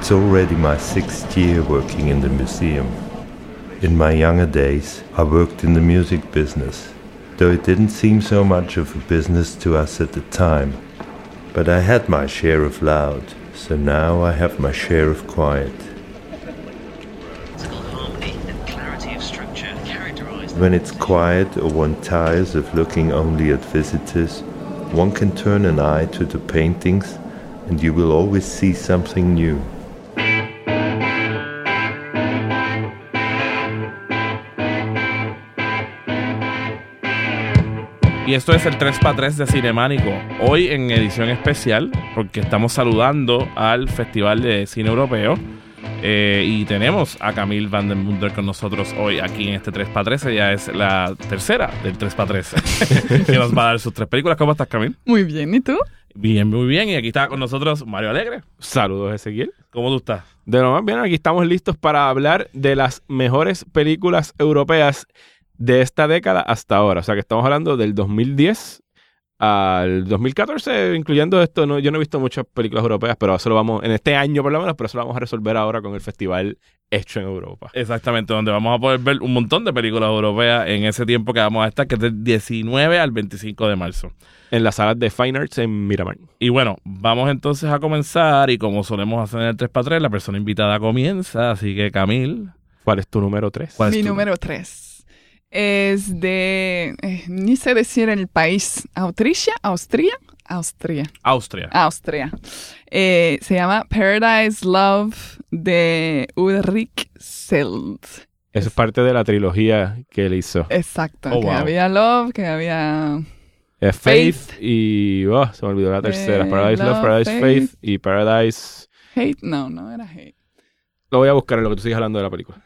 It's already my 6th year working in the museum. In my younger days, I worked in the music business, though it didn't seem so much of a business to us at the time. But I had my share of loud, so now I have my share of quiet. When it's quiet or one tires of looking only at visitors, one can turn an eye to the paintings and you will always see something new. Y esto es el 3x3 de Cinemánico. Hoy en edición especial, porque estamos saludando al Festival de Cine Europeo. Y tenemos a Camille van den Bunder con nosotros hoy aquí en este 3x3. Ella es la tercera del 3x3 que nos va a dar sus 3 películas. ¿Cómo estás, Camille? Muy bien, ¿y tú? Bien, muy bien. Y aquí está con nosotros Mario Alegre. Saludos, Ezequiel. ¿Cómo tú estás? De lo más bien, aquí estamos listos para hablar de las mejores películas europeas de esta década hasta ahora. O sea que estamos hablando del 2010 al 2014, incluyendo esto. No, yo no he visto muchas películas europeas, pero eso lo vamos, en este año por lo menos, pero eso lo vamos a resolver ahora con el festival hecho en Europa. Exactamente, donde vamos a poder ver un montón de películas europeas en ese tiempo que vamos a estar, que es del 19 al 25 de marzo. En las salas de Fine Arts en Miramar. Y bueno, vamos entonces a comenzar, y como solemos hacer en el 3x3, la persona invitada comienza, así que Camille. ¿Cuál es tu número 3? Mi número 3 es de, ni sé decir el país, Austria. Se llama Paradise Love de Ulrich Seld. Eso es parte de la trilogía que él hizo. Exacto, Oh, que wow. había Love, que había Faith y... se me olvidó la tercera. Paradise Love, Paradise Faith y Paradise... Hate, no era Hate. Lo voy a buscar en lo que tú sigues hablando de la película.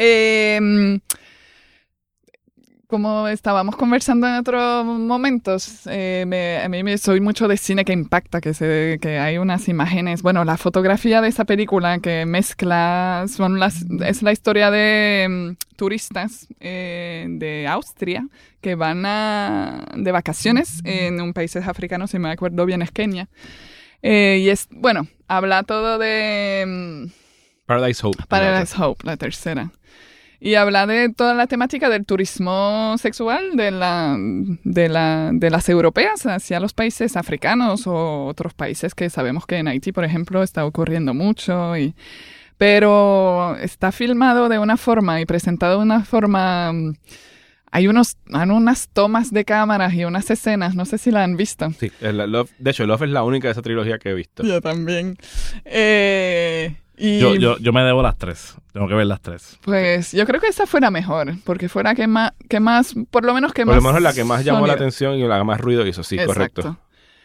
Como estábamos conversando en otros momentos, a mí soy mucho de cine que impacta, que hay unas imágenes. Bueno, la fotografía de esa película que mezcla, es la historia de turistas de Austria que van de vacaciones en un país africano, si me acuerdo bien, es Kenia. Y habla todo de... Paradise Hope. Paradise Hope, la tercera. Y habla de toda la temática del turismo sexual de las europeas hacia los países africanos o otros países que sabemos que en Haití, por ejemplo, está ocurriendo mucho. Pero está filmado de una forma y presentado de una forma... Hay unas tomas de cámaras y unas escenas, no sé si la han visto. Sí, de hecho, Love es la única de esa trilogía que he visto. Yo también. Yo me debo las 3. Tengo que ver las 3. Pues yo creo que esa fuera mejor, porque fuera que más, por lo menos Por lo menos la que más llamó la atención y la que más ruido hizo, sí, exacto. Correcto.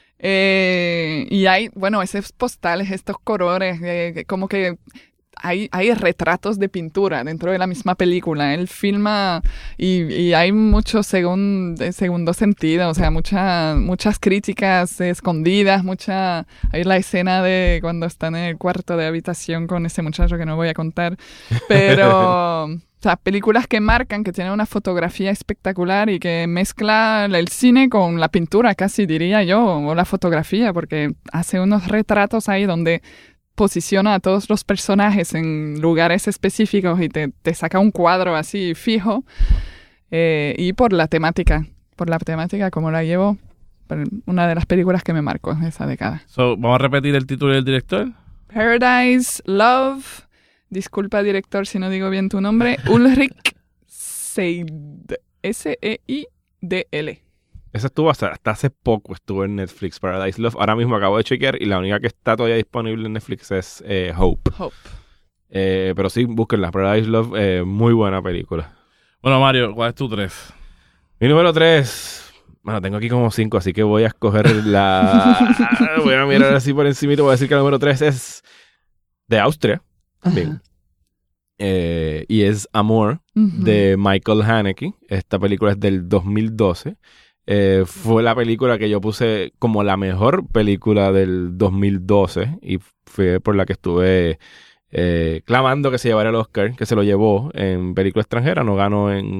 Y hay, esos postales, estos colores, como que hay retratos de pintura dentro de la misma película. Él filma y hay mucho segundo sentido, o sea, muchas críticas escondidas, hay la escena de cuando están en el cuarto de habitación con ese muchacho que no voy a contar, pero... O sea, películas que marcan, que tienen una fotografía espectacular y que mezcla el cine con la pintura, casi diría yo, o la fotografía, porque hace unos retratos ahí donde posiciona a todos los personajes en lugares específicos y te saca un cuadro así fijo. Y por la temática como la llevo, una de las películas que me marcó esa década. ¿Vamos a repetir el título del director? Paradise Love. Disculpa, director, si no digo bien tu nombre. Ulrich Seidl. S-E-I-D-L. Esa estuvo hasta hace poco, estuvo en Netflix, Paradise Love. Ahora mismo acabo de chequear y la única que está todavía disponible en Netflix es Hope. Pero sí, búsquenla. Paradise Love, muy buena película. Bueno, Mario, ¿cuál es tu 3? Mi número 3... Bueno, tengo aquí como 5, así que voy a escoger voy a mirar así por encimito. Voy a decir que el número 3 es de Austria. Bien. Y es Amor, de Michael Haneke. Esta película es del 2012. Fue la película que yo puse como la mejor película del 2012 y fue por la que estuve clamando que se llevara el Oscar, que se lo llevó en película extranjera, no ganó en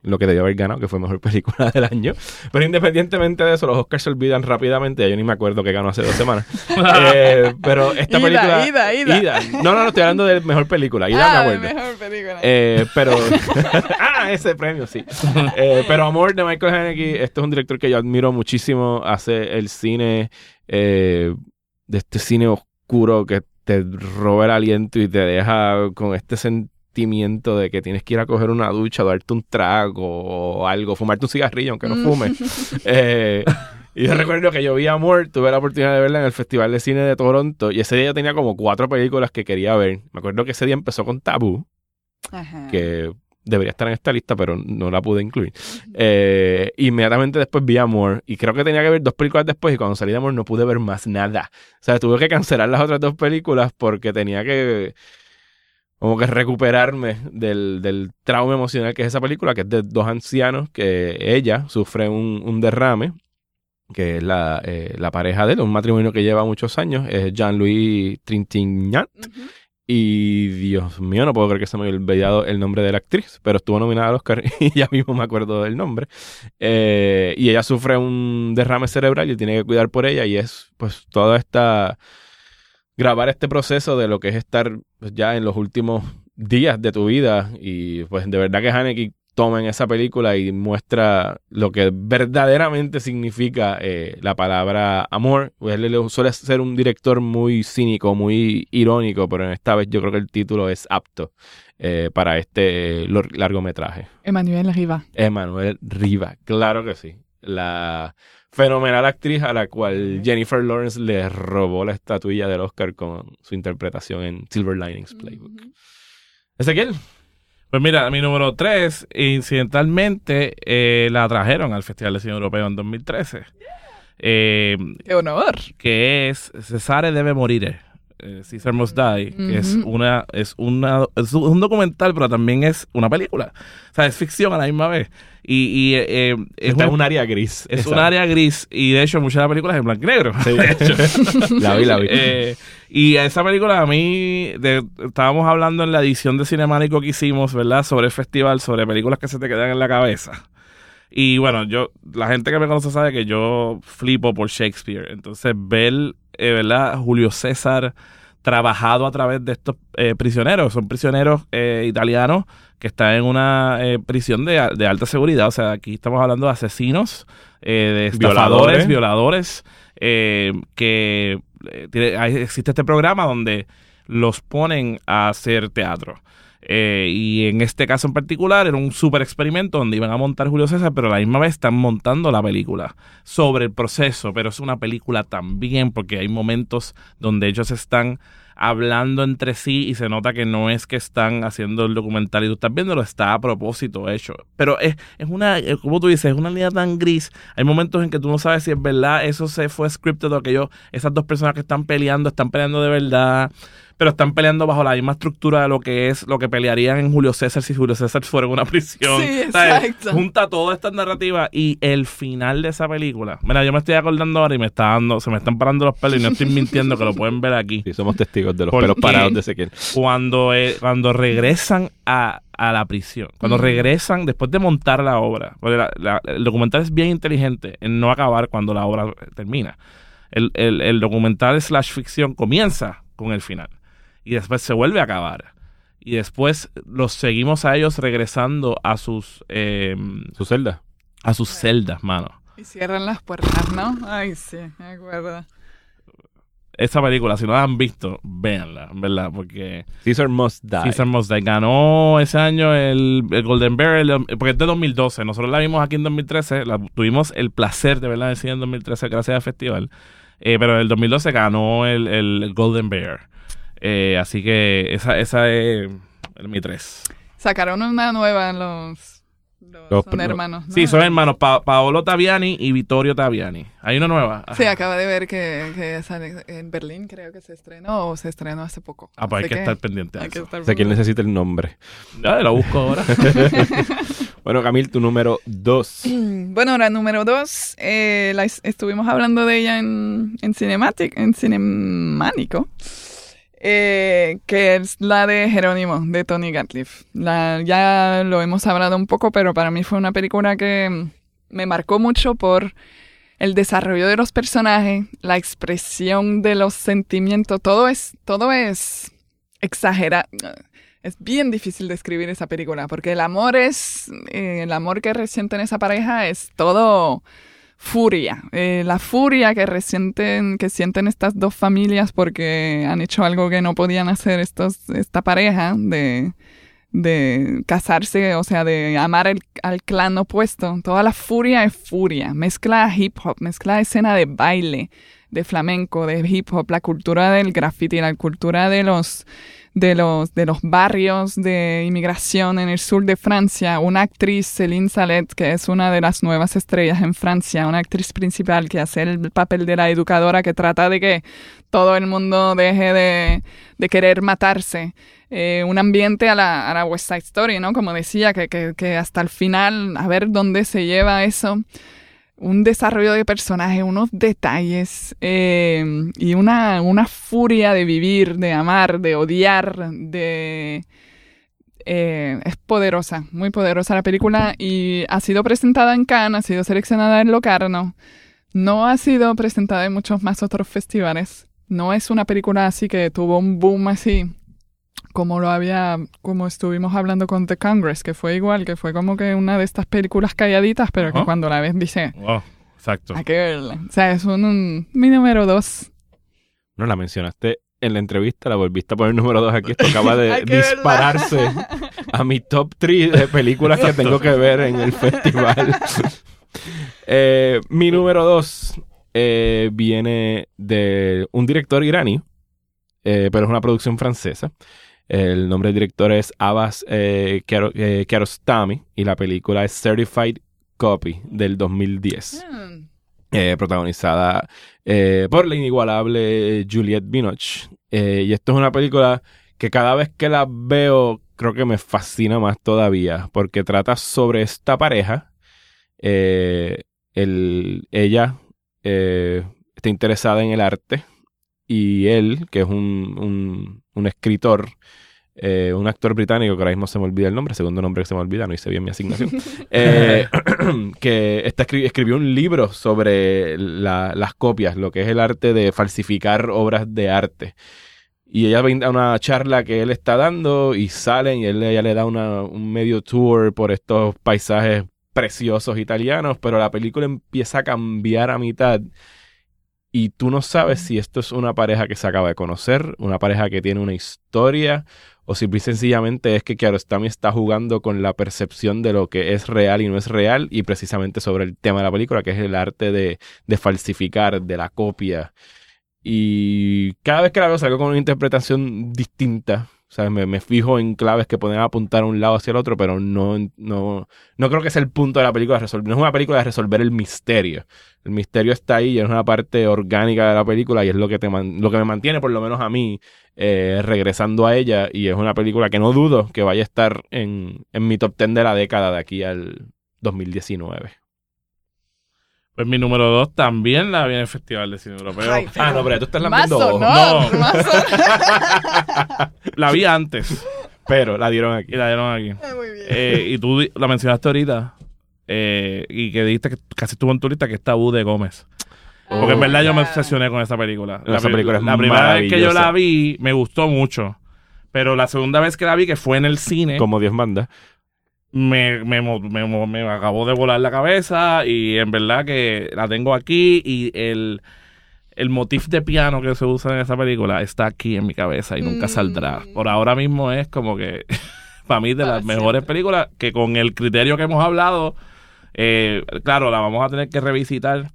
lo que debió haber ganado, que fue mejor película del año. Pero independientemente de eso, los Oscars se olvidan rápidamente. Ya yo ni me acuerdo que ganó hace 2 semanas. Pero esta película... Ida. No, estoy hablando de mejor película. Ida me acuerdo. Mejor película. Pero... ese premio, sí. Pero Amor de Michael Haneke, este es un director que yo admiro muchísimo. Hace el cine... de este cine oscuro que te roba el aliento y te deja con este sentimiento de que tienes que ir a coger una ducha, darte un trago o algo, fumarte un cigarrillo aunque no fumes. Y yo recuerdo que yo vi Amor, tuve la oportunidad de verla en el Festival de Cine de Toronto y ese día yo tenía como 4 películas que quería ver. Me acuerdo que ese día empezó con Taboo, que debería estar en esta lista, pero no la pude incluir. Inmediatamente después vi Amor y creo que tenía que ver 2 películas después y cuando salí de Amor no pude ver más nada. O sea, tuve que cancelar las otras 2 películas porque tenía que como que recuperarme del trauma emocional que es esa película, que es de 2 ancianos que ella sufre un derrame, que es la pareja de él, un matrimonio que lleva muchos años, es Jean-Louis Trintignant. Y Dios mío, no puedo creer que se me haya olvidado el nombre de la actriz, pero estuvo nominada al Oscar y ya mismo me acuerdo del nombre. Y ella sufre un derrame cerebral y tiene que cuidar por ella y es pues toda esta... grabar este proceso de lo que es estar pues, ya en los últimos días de tu vida y pues de verdad que Haneke toma en esa película y muestra lo que verdaderamente significa la palabra amor. Pues él suele ser un director muy cínico, muy irónico, pero en esta vez yo creo que el título es apto para este largometraje. Emmanuelle Riva, claro que sí. La fenomenal actriz a la cual Jennifer Lawrence le robó la estatuilla del Oscar con su interpretación en Silver Linings Playbook. Ezequiel. Pues mira, mi número 3, incidentalmente, la trajeron al Festival de Cine Europeo en 2013. ¡Qué honor! Que es Cesare debe morir. Caesar Must Die, que es un documental, pero también es una película. O sea, es ficción a la misma vez. Es un área gris. Es un área gris. Y de hecho, muchas de las películas es en blanco y negro. Sí, de hecho. La vi. Y esa película a mí, estábamos hablando en la edición de Cinemánico que hicimos, ¿verdad? Sobre el festival, sobre películas que se te quedan en la cabeza. Y bueno, la gente que me conoce sabe que yo flipo por Shakespeare. Entonces, ver, ¿verdad? Julio César trabajado a través de estos prisioneros. Son prisioneros italianos que están en una prisión de alta seguridad. O sea, aquí estamos hablando de asesinos, de estafadores, violadores, que existe este programa donde los ponen a hacer teatro. Y en este caso en particular era un super experimento donde iban a montar Julio César, pero a la misma vez están montando la película sobre el proceso, pero es una película también porque hay momentos donde ellos están hablando entre sí y se nota que no es que están haciendo el documental y tú estás viéndolo, está a propósito hecho. Pero es una, como tú dices, es una línea tan gris. Hay momentos en que tú no sabes si es verdad, eso se fue scripted o aquello, esas 2 personas que están peleando de verdad, pero están peleando bajo la misma estructura de lo que es lo que pelearían en Julio César si Julio César fuera en una prisión. Sí, exacto. Junta todas estas narrativas y el final de esa película. Mira, yo me estoy acordando ahora y se me están parando los pelos y no estoy mintiendo, que lo pueden ver aquí. Sí, somos testigos de los pelos parados de Ezequiel. Cuando regresan a la prisión, cuando regresan después de montar la obra, porque el documental es bien inteligente en no acabar cuando la obra termina. El documental / ficción comienza con el final y después se vuelve a acabar y después los seguimos a ellos regresando a sus celdas. A sus celdas, mano. Y cierran las puertas, ¿no? Ay, sí, me acuerdo. Esta película, si no la han visto, véanla, ¿verdad? Porque Caesar Must Die. Caesar Must Die ganó ese año el Golden Bear, porque es de 2012. Nosotros la vimos aquí en 2013, tuvimos el placer de verla en el cine en 2013 gracias al festival. Pero en el 2012 ganó el Golden Bear. Así que esa es mi 3. Sacaron una nueva son hermanos, ¿no? Sí, son hermanos, Paolo Taviani y Vittorio Taviani. Hay una nueva. Ajá. Sí, acabo de ver que sale en Berlín, creo que se estrenó o se estrenó hace poco. Pues hay que estar pendiente de eso. O sea, ¿quién necesita el nombre? Ya, lo busco ahora. Bueno, Camil, tu número 2. Bueno, la número 2, estuvimos hablando de ella en Cinemánico. que es la de Jerónimo, de Tony Gatliff. Ya lo hemos hablado un poco, pero para mí fue una película que me marcó mucho por el desarrollo de los personajes, la expresión de los sentimientos, todo es exagerado. Es bien difícil describir esa película, porque el amor que resienten esa pareja es todo furia. La furia que sienten estas dos familias porque han hecho algo que no podían hacer esta pareja de casarse, o sea, de amar al clan opuesto. Toda la furia es furia. Mezcla hip hop, mezcla escena de baile, de flamenco, de hip hop, la cultura del graffiti, la cultura de los barrios de inmigración en el sur de Francia. Una actriz, Céline Sallette, que es una de las nuevas estrellas en Francia, una actriz principal que hace el papel de la educadora que trata de que todo el mundo deje de querer matarse. Un ambiente a la West Side Story, ¿no? Como decía, que hasta el final, a ver dónde se lleva eso. Un desarrollo de personaje, unos detalles y una furia de vivir, de amar, de odiar, es poderosa, muy poderosa la película y ha sido presentada en Cannes, ha sido seleccionada en Locarno, no ha sido presentada en muchos más otros festivales. No es una película así que tuvo un boom así como estuvimos hablando con The Congress, que fue igual, que fue como que una de estas películas calladitas, pero que cuando la ves dice, wow, exacto. Hay que verla. O sea, es mi número 2. No la mencionaste en la entrevista, la volviste a poner número 2 aquí. Esto acaba de dispararse a mi top 3 de películas que tengo que ver en el festival. Mi número 2 viene de un director iraní, pero es una producción francesa. El nombre del director es Abbas Kiarostami y la película es Certified Copy del 2010. Protagonizada por la inigualable Juliette Binoche. Y esto es una película que cada vez que la veo creo que me fascina más todavía porque trata sobre esta pareja. Ella está interesada en el arte y él, que es un escritor, un actor británico que ahora mismo se me olvida el nombre, segundo nombre que se me olvida, no hice bien mi asignación, que escribió un libro sobre las copias, lo que es el arte de falsificar obras de arte. Y ella va a una charla que él está dando y salen y ella le da un medio tour por estos paisajes preciosos italianos, pero la película empieza a cambiar a mitad. Y tú no sabes si esto es una pareja que se acaba de conocer, una pareja que tiene una historia, o simple y sencillamente es que Kiarostami está jugando con la percepción de lo que es real y no es real, y precisamente sobre el tema de la película, que es el arte de falsificar, de la copia. Y cada vez que la veo salgo con una interpretación distinta. O sea, me fijo en claves que pueden apuntar a un lado hacia el otro, pero no creo que sea el punto de la película. No es una película de resolver el misterio. El misterio está ahí y es una parte orgánica de la película y es lo que me mantiene, por lo menos a mí, regresando a ella. Y es una película que no dudo que vaya a estar en mi top 10 de la década de aquí al 2019. Pues mi número 2 también la vi en el Festival de Cine Europeo. Ay, no, pero tú estás la más viendo. honor, No. más honor. La vi antes. Pero la dieron aquí. Y la dieron aquí. Muy bien. Y tú la mencionaste ahorita. Y que dijiste que casi estuvo en tu lista, que es Tabú de Gómez. Porque en verdad yo me obsesioné con esa película. Esa película es la primera vez que yo maravillosa. la vi, me gustó mucho. Pero la segunda vez que la vi, que fue en el cine, Como Dios manda. me acabó de volar la cabeza. Y en verdad que la tengo aquí. Y el motif de piano que se usa en esa película está aquí en mi cabeza y nunca saldrá. Por ahora mismo es como que para mí de las mejores películas, que con el criterio que hemos hablado, claro, la vamos a tener que revisitar.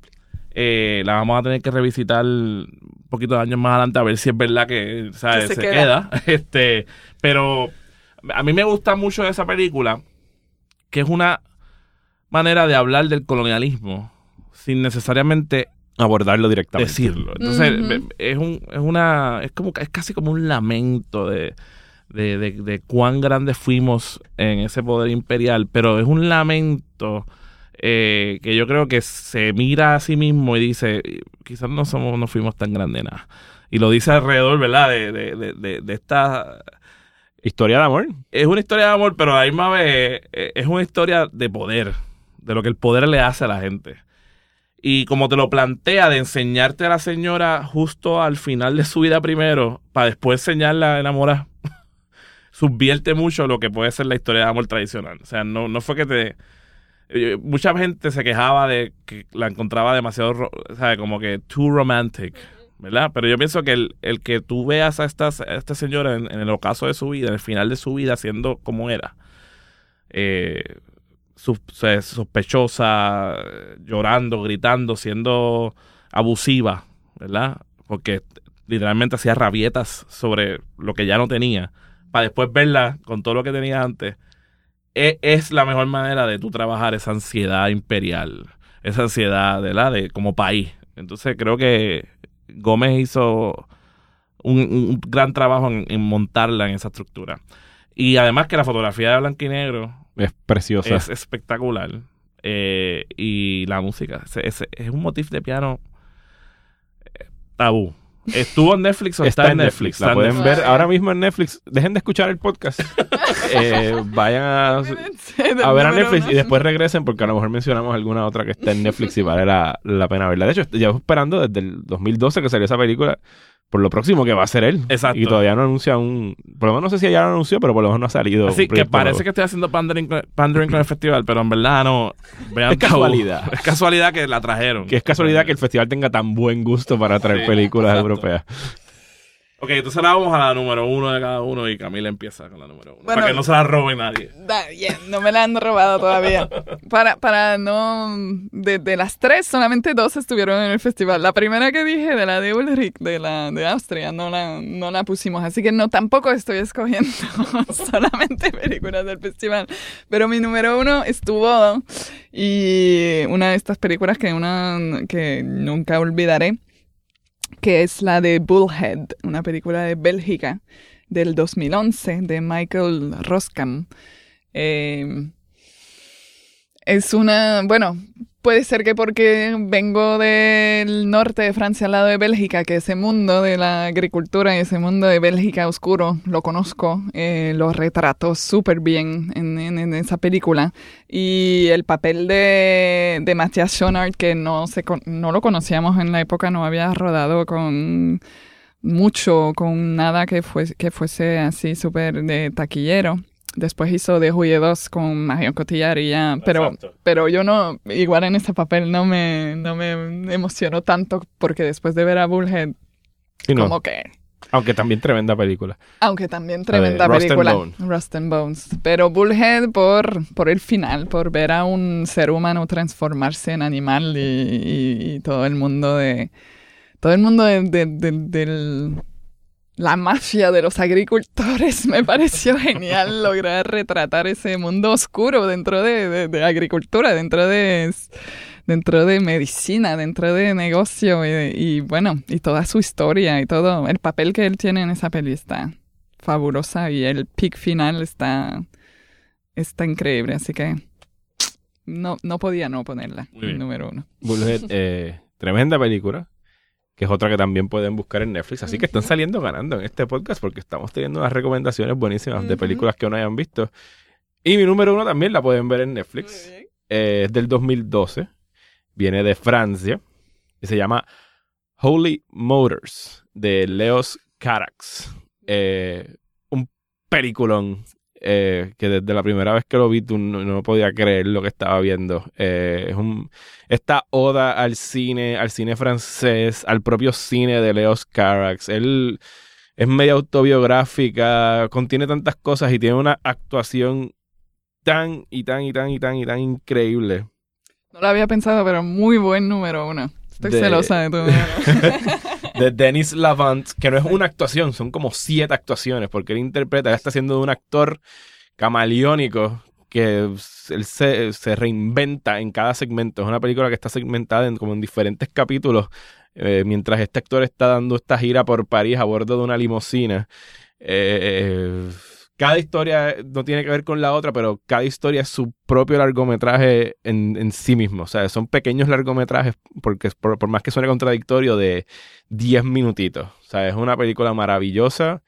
Un poquito de años más adelante a ver si es verdad que, ¿sabes? Que se se queda. Pero a mí me gusta mucho esa película, que es una manera de hablar del colonialismo sin necesariamente Abordarlo directamente. decirlo. Entonces, Ujú. es casi como un lamento de cuán grandes fuimos en ese poder imperial, pero es un lamento que yo creo que se mira a sí mismo y dice, quizás no fuimos tan grandes nada. y lo dice alrededor, ¿verdad? De esta... Historia de amor. Es una historia de amor, pero a la misma vez es una historia de poder, de lo que el poder le hace a la gente. Y como te lo plantea, de enseñarte a la señora justo al final de su vida primero, para después enseñarla a enamorar, subvierte mucho lo que puede ser la historia de amor tradicional. O sea, no fue que te... mucha gente se quejaba de que la encontraba demasiado, ¿sabes? Como que too romantic, ¿verdad? Pero yo pienso que el que tú veas a esta señora en el ocaso de su vida, en el final de su vida, siendo como era, sospechosa, llorando, gritando, siendo abusiva, ¿verdad? Porque literalmente hacía rabietas sobre lo que ya no tenía, para después verla con todo lo que tenía antes. Es la mejor manera de tú trabajar esa ansiedad imperial, esa ansiedad, ¿verdad? De como país. Entonces creo que Gómez hizo un gran trabajo en montarla en esa estructura. Y además que la fotografía de blanco y negro es preciosa. Es espectacular. Y la música. Es un motif de piano tabú. ¿Estuvo en Netflix o está en Netflix? La pueden ver ahora mismo en Netflix. Dejen de escuchar el podcast. Vayan a ver a Netflix y después regresen porque a lo mejor mencionamos alguna otra que está en Netflix y vale la pena verla. De hecho, llevo esperando desde el 2012 que salió esa película por lo próximo que va a ser él. Exacto. Y todavía no anuncia por lo menos no sé si ya lo anunció, pero por lo menos no ha salido. Así que parece que estoy haciendo pandering con el festival, pero en verdad no. Vean, es casualidad. Es casualidad que la trajeron. Que es casualidad que el festival tenga tan buen gusto para traer películas europeas. Ok, entonces ahora vamos a la número 1 de cada uno y Camila empieza con la número 1. Bueno, para que no se la robe nadie. No me la han robado todavía. Para no... De las 3, solamente 2 estuvieron en el festival. La primera que dije, de la de Ulrich, de Austria, no la pusimos. Así que tampoco estoy escogiendo solamente películas del festival. Pero mi número 1 estuvo... Y una de estas películas que nunca olvidaré, que es la de Bullhead, una película de Bélgica del 2011 de Michael Roskam. Es una... Bueno, puede ser que porque vengo del norte de Francia, al lado de Bélgica, que ese mundo de la agricultura y ese mundo de Bélgica oscuro lo conozco, lo retrato súper bien en esa película. Y el papel de Matthias Schoenaerts, que no lo conocíamos en la época, no había rodado con nada que fuese así súper de taquillero. Después hizo The Huye 2 con Marion Cotillard y ya, pero yo no, igual en ese papel no me emocionó tanto porque después de ver a Bullhead, como que... Aunque también tremenda película. Rust and Bones. Pero Bullhead por el final, por ver a un ser humano transformarse en animal y todo el mundo de la mafia de los agricultores, me pareció genial lograr retratar ese mundo oscuro dentro de agricultura, dentro de medicina, dentro de negocio y bueno, y toda su historia y todo. El papel que él tiene en esa peli está fabulosa y el pic final está increíble, así que no podía no ponerla número 1. Bullhead, tremenda película, que es otra que también pueden buscar en Netflix. Así que están saliendo ganando en este podcast porque estamos teniendo unas recomendaciones buenísimas de películas que no hayan visto. Y mi número 1 también la pueden ver en Netflix. Es del 2012. Viene de Francia. Y se llama Holy Motors, de Leos Carax. Un peliculón que desde la primera vez que lo vi no podía creer lo que estaba viendo. Es esta oda al cine francés, al propio cine de Leos Carax. Él es medio autobiográfica, contiene tantas cosas y tiene una actuación tan increíble. No lo había pensado, pero muy buen número 1. Estoy celosa de tu número. De Denis Lavant, que no es una actuación, son como 7 actuaciones, porque él está haciendo de un actor camaleónico que él se reinventa en cada segmento. Es una película que está segmentada como en diferentes capítulos, mientras este actor está dando esta gira por París a bordo de una limusina. Que cada historia no tiene que ver con la otra, pero cada historia es su propio largometraje en sí mismo. O sea, son pequeños largometrajes, porque por más que suene contradictorio, de 10 minutitos. O sea, es una película maravillosa.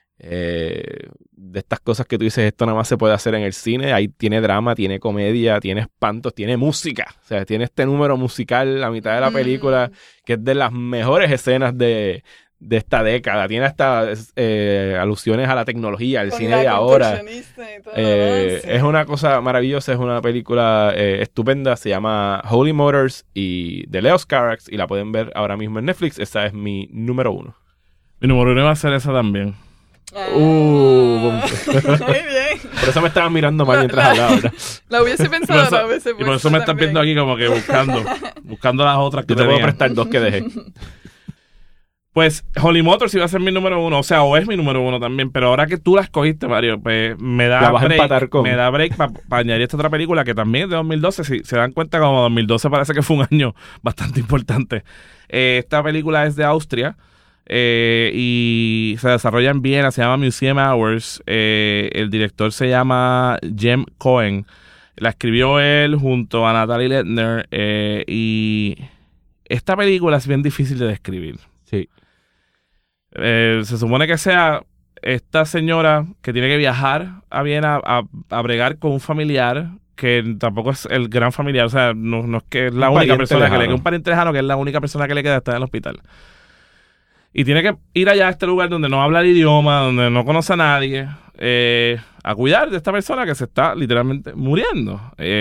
De estas cosas que tú dices, esto nada más se puede hacer en el cine. Ahí tiene drama, tiene comedia, tiene espantos, tiene música. O sea, tiene este número musical a mitad de la película que es de las mejores escenas de esta década. Tiene hasta alusiones a la tecnología, al cine de ahora. Es una cosa maravillosa, es una película estupenda. Se llama Holy Motors y de Leos Carax y la pueden ver ahora mismo en Netflix. Esa es mi número 1. Mi número 1 va a ser esa también. Muy bien. Por eso me estaban mirando mal mientras hablaba, ¿verdad? La hubiese pensado, la hubiese y por eso me están viendo aquí como que buscando las otras que yo te puedo prestar 2 que dejé. Pues Holy Motors iba a ser mi número 1, o sea, o es mi número 1 también, pero ahora que tú la escogiste, Mario, pues me da break para añadir esta otra película que también es de 2012. Si se dan cuenta, como 2012 parece que fue un año bastante importante. Esta película es de Austria. Y se desarrolla en Viena, se llama Museum Hours. El director se llama Jem Cohen. La escribió él junto a Natalie Lettner. Y esta película es bien difícil de describir. Sí. Se supone que sea esta señora que tiene que viajar a Viena a bregar con un familiar que tampoco es el gran familiar. O sea, no es que es la única persona que le queda, un pariente lejano, que es la única persona que le queda, está en el hospital. Y tiene que ir allá a este lugar donde no habla el idioma, donde no conoce a nadie, a cuidar de esta persona que se está literalmente muriendo.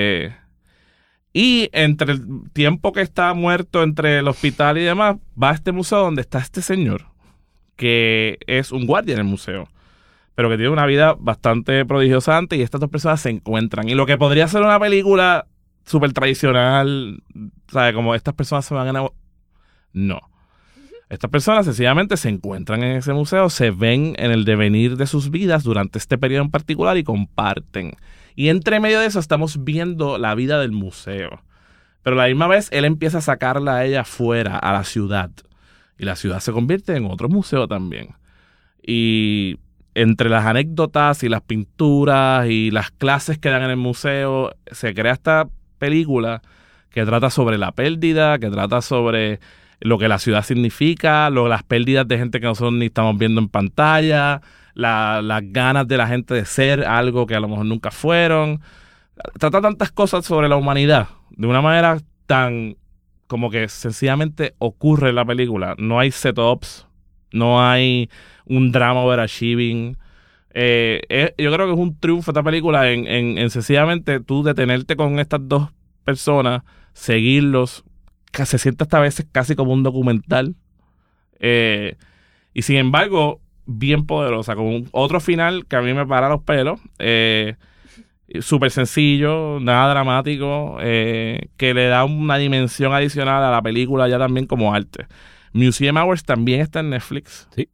Y entre el tiempo que está muerto, entre el hospital y demás, va a este museo donde está este señor, que es un guardia en el museo, pero que tiene una vida bastante prodigiosa antes, y estas dos personas se encuentran. Y lo que podría ser una película súper tradicional, ¿sabes? Como estas personas se van a enamorar. No. Estas personas sencillamente se encuentran en ese museo, se ven en el devenir de sus vidas durante este periodo en particular y comparten. Y entre medio de eso estamos viendo la vida del museo. Pero a la misma vez él empieza a sacarla a ella fuera, a la ciudad. Y la ciudad se convierte en otro museo también. Y entre las anécdotas y las pinturas y las clases que dan en el museo, se crea esta película que trata sobre la pérdida, que trata sobre lo que la ciudad significa, las pérdidas de gente que nosotros ni estamos viendo en pantalla, las ganas de la gente de ser algo que a lo mejor nunca fueron. Trata tantas cosas sobre la humanidad de una manera tan como que sencillamente ocurre en la película. No hay setups, no hay un drama overachieving. Yo creo que es un triunfo esta película en sencillamente tú detenerte con estas dos personas, seguirlos, que se siente hasta a veces casi como un documental, y sin embargo bien poderosa, con otro final que a mí me para los pelos, súper sencillo, nada dramático, que le da una dimensión adicional a la película ya también como arte. Museum Hours también está en Netflix. Sí.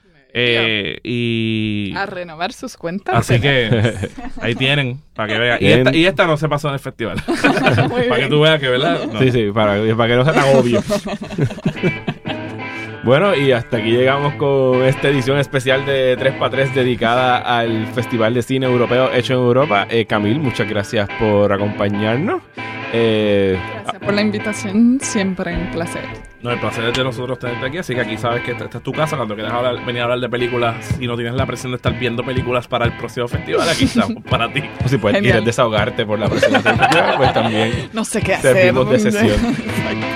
Y a renovar sus cuentas. Así que ahí tienen, para que vean. Y esta no se pasó en el festival. Para que tú veas que, ¿verdad? No. Sí, para que no sea tan obvio. Bueno, y hasta aquí llegamos con esta edición especial de 3x3 dedicada al Festival de Cine Europeo hecho en Europa. Camil, muchas gracias por acompañarnos. Gracias por la invitación, siempre un placer. No, el placer es de nosotros tenerte aquí, así que aquí sabes que esta es tu casa. Cuando quieras venir a hablar de películas y no tienes la presión de estar viendo películas para el próximo festival, aquí estamos para ti. O si puedes ir a desahogarte por la presión del festival, pues también no sé qué servimos hacer. de sesión.